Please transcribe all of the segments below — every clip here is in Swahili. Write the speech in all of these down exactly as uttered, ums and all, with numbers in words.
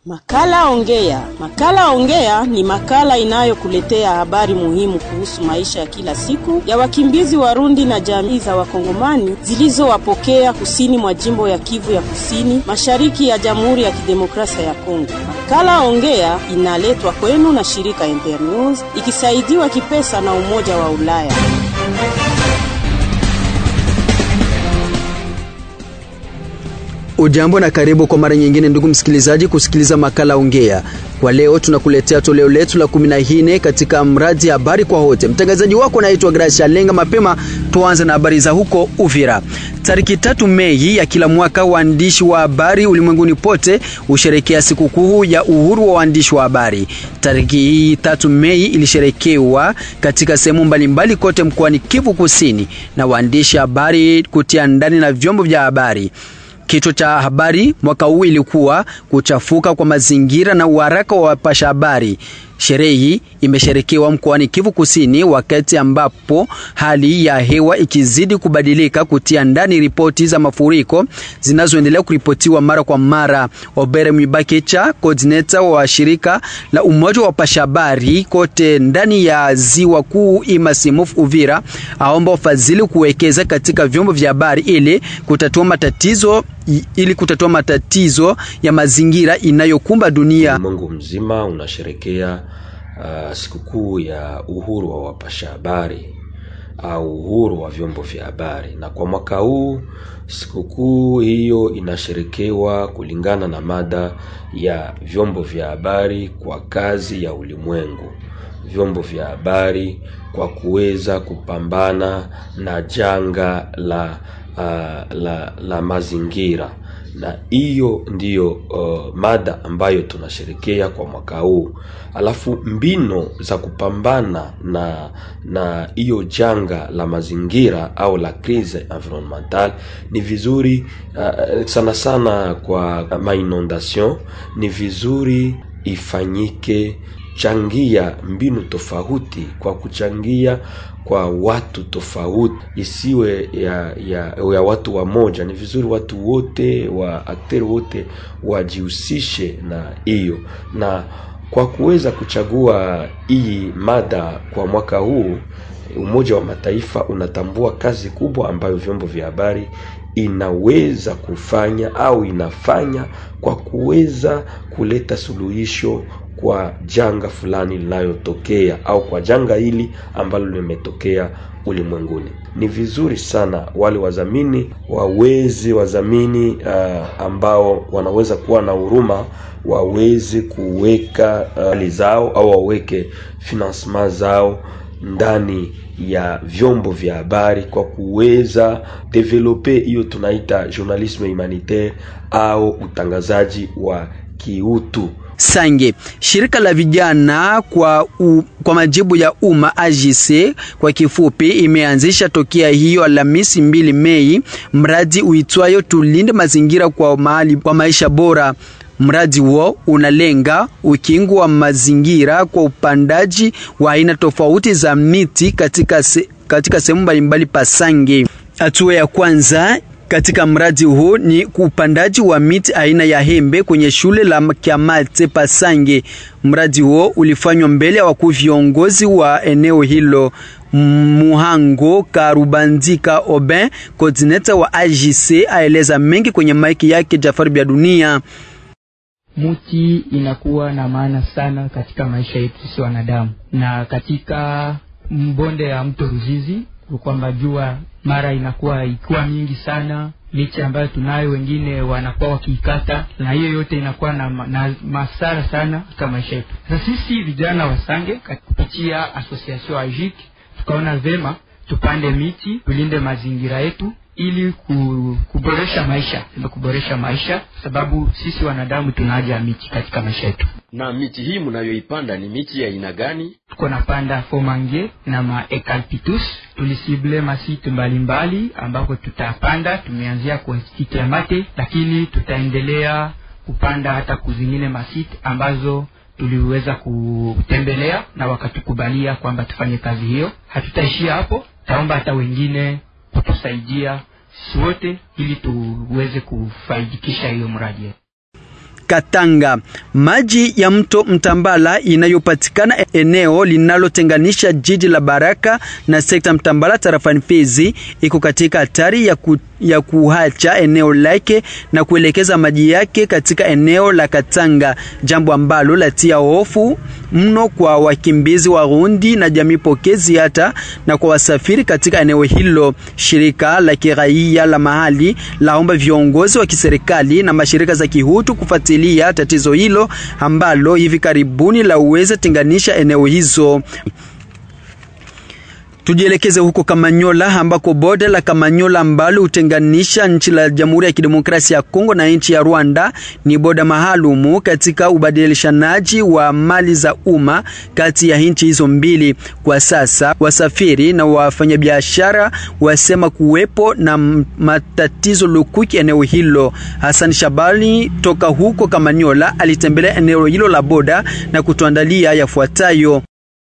Makala Ongea. Makala Ongea ni makala inayokuletea habari muhimu kuhusu maisha ya kila siku ya wakimbizi Warundi na jamii za Wakongomani zilizowapokea kusini mwa jimbo ya Kivu ya Kusini, mashariki ya Jamhuri ya Kidemokrasia ya Kongo. Makala Ongea inaletwa kwenu na shirika Internews ikisaidiwa kipesa na Umoja wa Ulaya. Ujambo na karibu kwa mara nyingine ndugu msikilizaji kusikiliza makala Ongea. Kwa leo tunakuletea toleo letu la kumi na nne katika mradi habari kwa wote. Mtangazaji wako naitwa Gracia Lenga. Mapema tuanze na habari za huko Uvira. Tariki tatu Mei ya kila mwaka waandishi wa habari ulimwenguni pote husherehekea sikukuu ya uhuru wa waandishi wa habari. Tariki hii tatu Mei ilisherekewa katika sehemu mbalimbali kote mkoani Kivu Kusini na waandishi habari kutia ndani na vyombo vya habari. Kichwa cha habari mwaka huu ilikuwa kuchafuka kwa mazingira na uharaka wa wapasha habari. Sherehe hii imesherekewa mkoani Kivu Kusini wakati ambapo hali ya hewa ikizidi kubadilika kutia ndani ripoti za mafuriko zinazoendelea kuripotiwa mara kwa mara. Obere Mwibakecha, coordinator wa shirika la umoja wa wapasha habari kote ndani ya ziwa kuu Imasimuf Uvira, aomba wafadhili kuwekeza katika vyombo vya habari ili kutatua matatizo ili kutatua matatizo ya mazingira inayokumba dunia. Mungu mzima unasherekea uh, sikukuu ya uhuru wa wapasha habari au uhuru wa vyombo vya habari, na kwa mwaka huu sikukuu hiyo inasherekewa kulingana na mada ya vyombo vya habari kwa kazi ya ulimwengu. Vyombo vya habari kwa kuweza kupambana na janga la uh, la la mazingira, na hiyo ndiyo uh, mada ambayo tunasherekea kwa mwaka huu. Alafu mbino za kupambana na na hiyo janga la mazingira au la crise environnementale ni vizuri uh, sana sana kwa mainondation, ni vizuri ifanyike changia mbinu tofauti kwa kuchangia kwa watu tofauti, isiwe ya ya, ya watu wa moja. Ni vizuri watu wote wa akteri wote wajihusishe na hiyo, na kwa kuweza kuchagua hii mada kwa mwaka huu, Umoja wa Mataifa unatambua kazi kubwa ambayo vyombo vya habari inaweza kufanya au inafanya kwa kuweza kuleta suluhisho kwa janga fulani linalotokea au kwa janga hili ambalo limetokea ulimwenguni. Ni vizuri sana wale wazamini waweze wazamini uh, ambao wanaweza kuwa na huruma waweze kuweka hali uh, zao au waweke financement zao ndani ya vyombo vya habari kwa kuweza developer hiyo tunaita journalisme humanitaire au utangazaji wa kiutu. Sange, shirika la vijana kwa u, kwa majibu ya umma A J C kwa kifupi imeanzisha tokea hiyo Alhamisi mbili Mei mradi uitwayo Tulinde Mazingira kwa mahali kwa maisha bora. Mradi huo unalenga ukingo wa mazingira kwa upandaji wa aina tofauti za miti katika se, katika sehemu mbalimbali pa Sange. Hatua ya kwanza katika mradi huu ni upandaji wa miti aina ya hembe kwenye shule la Kiamate pa Sange. Mradi huo ulifanywa mbele ya wakuu viongozi wa eneo hilo. Muhango Karubandika Oben, coordinator wa A J C, aeleza mengi kwenye maiki yake Jafari Bya Dunia. Muti inakuwa na maana sana katika maisha yetu sisi wanadamu, na katika mbonde ya mto Ruzizi kwamba jua mara inakuwa ikiwa mingi sana, miti ambayo tunayo wengine wanakuwa wakiikata, na hiyo yote inakuwa na, na masara sana katika maisha yetu. Sasa sisi vijana wa Sange kupitia association A J I C tukaona vema tupande miti, tulinde mazingira yetu ili kuboresha maisha, ili kuboresha maisha sababu sisi wanadamu tuna haja ya miti katika maisha yetu. Na miti hii mnayoipanda ni miti ya aina gani? Tuko napanda fomange na ma eucalyptus. Tulisible masiti mbalimbali ambako tutapanda. Tumeanzia kwa Institut ya Mate, lakini tutaendelea kupanda hata kuzingine masiti ambazo tuliweza kutembelea na wakatukubalia kwamba tufanye kazi hiyo. Hatutaishia hapo, taomba hata wengine kutusaidia sote ili tuweze kufaidikisha hiyo mradi. Katanga, Maji ya mto Mtambala inayopatikana eneo linalotenganisha jiji la Baraka na sekta Mtambala tarafani Fizi iko katika hatari ya, ku, ya kuacha eneo lake na kuelekeza maji yake katika eneo la Katanga, jambo ambalo latia hofu mno kwa wakimbizi wa Rundi na jamii pokezi hata na kwa wasafiri katika eneo hilo. Shirika la kiraia la mahali laomba viongozi wa kiserikali na mashirika za kihutu kufuatilia tatizo hilo ambalo hivi karibuni la uweza tenganisha eneo hizo. Tujielekeze huko Kamanyola ambako boda la Kamanyola ambalo utenganisha nchi la Jamhuri ya Kidemokrasia ya Kongo na nchi ya Rwanda ni boda mahalumu katika ubadilishanaji wa mali za umma kati ya nchi hizo mbili. Kwa sasa wasafiri na wafanyabiashara wasema kuwepo na matatizo lukuki eneo hilo. Hassan Shabali toka huko Kamanyola alitembelea eneo hilo la boda na kutuandalia yafuatayo.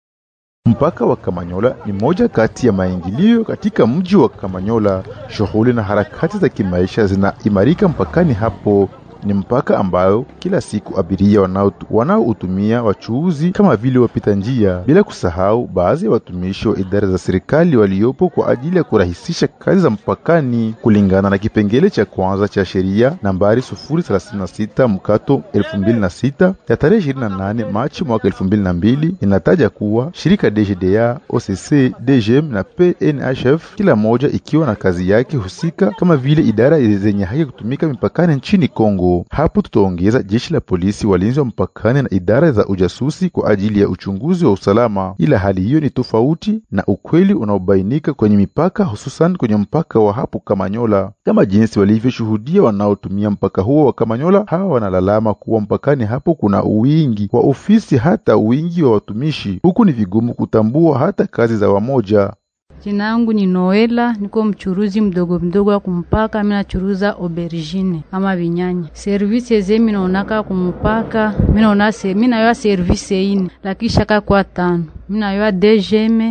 Mpaka wa Kamanyola ni moja kati ya maingilio katika mji wa Kamanyola. Shughuli na harakati za kimaisha zinaimarika mpakani hapo. Ni mpaka ambayo kila siku abiria wanaoutumia wachuuzi kama vile wapita njia, bila kusahau baadhi ya watumishi wa idara za serikali waliopo kwa ajili ya kurahisisha kazi za mpakani. Kulingana na kipengele cha kwanza cha sheria nambari sufuri thelathini na sita mkato elfu mbili na sita ya tarehe ishirini na nane Machi mwaka elfu mbili na mbili, inataja kuwa shirika D G D A, O C C, D G M na P N H F kila moja ikiwa na kazi yake husika kama vile idara zenye haki kutumika mipakani nchini Kongo. Hapo tutaongeza jeshi la polisi, walinzi wa mpakani na idara za ujasusi kwa ajili ya uchunguzi wa usalama. Ila hali hiyo ni tofauti na ukweli unaobainika kwenye mipaka, hususan kwenye mpaka wa hapo Kamanyola. Kama jinsi walivyoshuhudia wanaotumia mpaka huo wa Kamanyola, hawa wanalalama kuwa mpakani hapo kuna uwingi wa ofisi hata uwingi wa watumishi. Huku ni vigumu kutambua hata kazi za wamoja. Jina yangu ni Noela, niko mchuruzi mdogo mdogo wa kumpaka. Mimi nachuruza aubergine ama vinyanya. Service zemi naonaka kumpaka, mimi naona se mimi nayo service ine lakini shaka kwa tano. Mimi nayo D G M,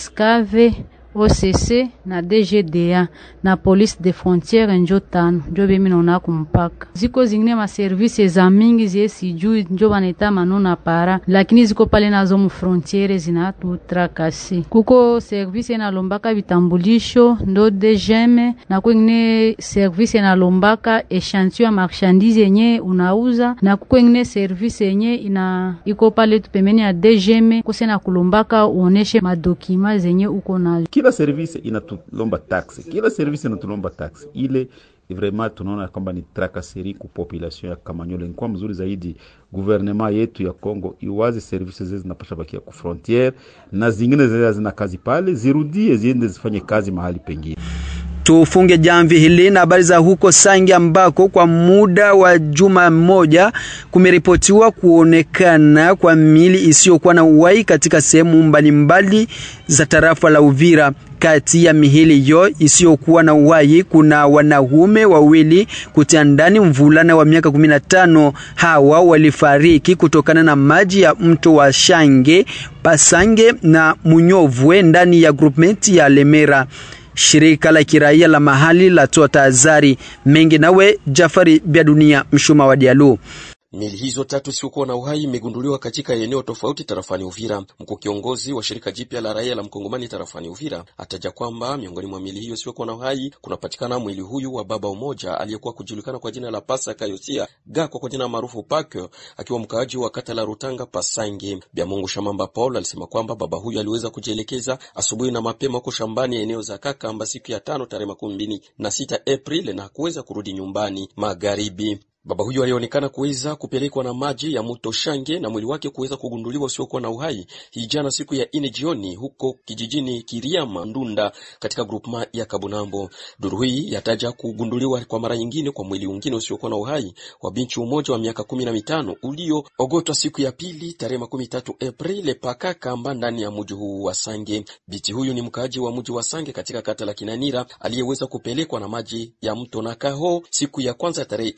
Scave, O C C na D G D A na police de frontière njo tano. Njo bemi naona kumpaka. Ziko zingine ma service za mingi zesi juu njo baneta manona para, lakini ziko pale nazo mu frontiere zinatu trakasi. Kuko service na lombaka vitambulisho ndo D G M, na kwingine service na lombaka échantillon ya marchandise yenye unauza, na kuko ingine service yenye ina iko pale tupemeni ya D G M kose na kulombaka uoneshe madokima zenye uko nazo. Kila service inatulomba taxi, kila service inatulomba taxi. Ile vraiment tunaona kwamba ni trakaseri ku population ya Kamanyola. Ni kwa mzuri zaidi gouvernement yetu ya Kongo iwazi services zezi zinapasha bakia ku frontiere, na zingine zezi zina kazi pale zirudie ziende zifanye kazi mahali pengine. Tufunge jamvi hili na habari za huko Sange ambako kwa muda wa juma moja kumeripotiwa kuonekana kwa mili isiyokuwa na uhai katika sehemu mbalimbali za tarafa la Uvira. Kati ya mihili hiyo isiyokuwa na uhai kuna wanaume wawili kutia ndani mvulana wa miaka kumi na tano. Hawa walifariki kutokana na maji ya mto wa Shange, Pasange na Munyovwe ndani ya groupment ya Lemera. Shirika la kiraia la mahali la toa tahadhari. Mengi nawe Jafari Bia Dunia, Mshuma wa Dialu. Mili hizo tatu siokuwa na uhai imegunduliwa katika eneo tofauti tarafani Uvira. Mkuu kiongozi wa shirika jipya la raia la Mkongomani tarafani Uvira ataja kwamba miongoni mwa mili hiyo siokuwa na uhai kunapatikana mwili huyu wa baba mmoja aliyekuwa kujulikana kwa jina la Pasa Kayosia Gako kwa jina maarufu Pake, akiwa mkaaji wa kata la Rutanga Pasange. Bia Mungu Shamamba Paul alisema kwamba baba huyu aliweza kujielekeza asubuhi na mapema huko shambani eneo za Kakamba siku ya tano tarehe makumi mbili na sita Aprili na hakuweza kurudi nyumbani magharibi. Baba huyo alionekana kuweza kupelekwa na maji ya mto Shange na mwili wake kuweza kugunduliwa usiokuwa na uhai hijana siku ya ine jioni huko kijijini Kiriama Ndunda katika grupma ya Kabunambo. Duru hii yataja kugunduliwa kwa mara nyingine kwa mwili mwingine usiokuwa na uhai wa binti mmoja wa miaka kumi na mitano ulio ogotwa siku ya pili tarehe makumi tatu Aprili paka Kamba ndani ya mji huu wa Sange. Binti huyu ni mkaaji wa mji wa Sange katika kata la Kinanira aliyeweza kupelekwa na maji ya mto Nakaho siku ya kwanza tarehe ishirini na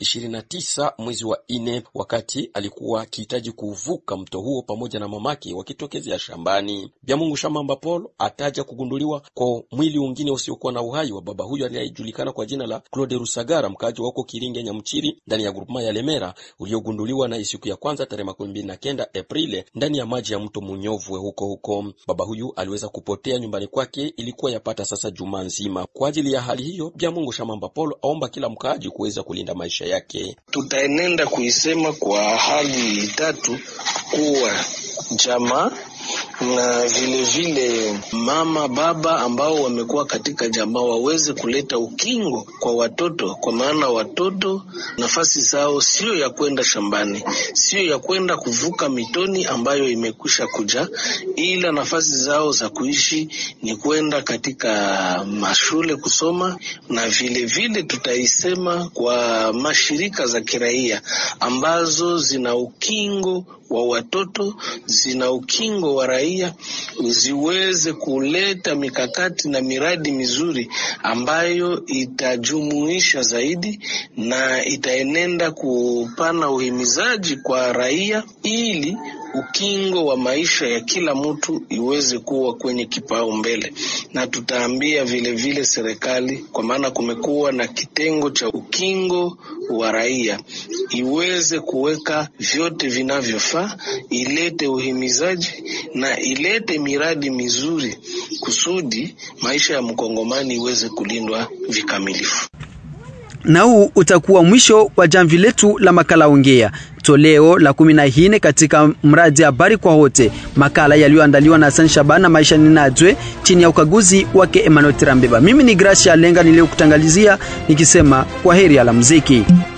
tisa mwezi wa ine, wakati alikuwa akihitaji kuvuka mto huo pamoja na mamake wakitokezea shambani. Byamungu Shamamba Paul ataja kugunduliwa kwa mwili mwingine usiokuwa na uhai wa baba huyo aliyejulikana kwa jina la Claude Rusagara, mkaaji wa huko Kiringe Nyamchiri ndani ya grupema ya Lemera, uliogunduliwa na siku ya kwanza tarehe makumi mbili na kenda Aprili ndani ya maji ya mto Munyovwe huko huko. Baba huyu aliweza kupotea nyumbani kwake, ilikuwa yapata sasa juma nzima. Kwa ajili ya hali hiyo, Byamungu Shamamba Paul aomba kila mkaaji kuweza kulinda maisha yake. Tutaenenda kuisema kwa hali tatu, kuwa jamaa na vile vile mama baba ambao wamekuwa katika jamaa waweze kuleta ukingo kwa watoto, kwa maana watoto nafasi zao sio ya kwenda shambani, sio ya kwenda kuvuka mitoni ambayo imekwisha kuja, ila nafasi zao za kuishi ni kwenda katika mashule kusoma. Na vile vile tutaisema kwa mashirika za kiraia ambazo zina ukingo wa watoto, zina ukingo wa raia, ziweze kuleta mikakati na miradi mizuri ambayo itajumuisha zaidi na itaenenda kupana uhimizaji kwa raia, ili ukingo wa maisha ya kila mtu iweze kuwa kwenye kipao mbele. Na tutaambia vile vile serikali, kwa maana kumekuwa na kitengo cha ukingo wa raia, iweze kuweka vyote vinavyofaa, ilete uhimizaji na ilete miradi mizuri kusudi maisha ya mkongomani iweze kulindwa vikamilifu. Na huu utakuwa mwisho wa jamvi letu la makala ongea, toleo la kumi na nne katika mradi habari kwa wote, makala yaliyoandaliwa na Hassan Shabana Maisha Ninajwe chini ya ukaguzi wake Emmanuel Tirambeba. Mimi ni Gracia Lenga niliyokutangalizia nikisema kwaheri ya la muziki.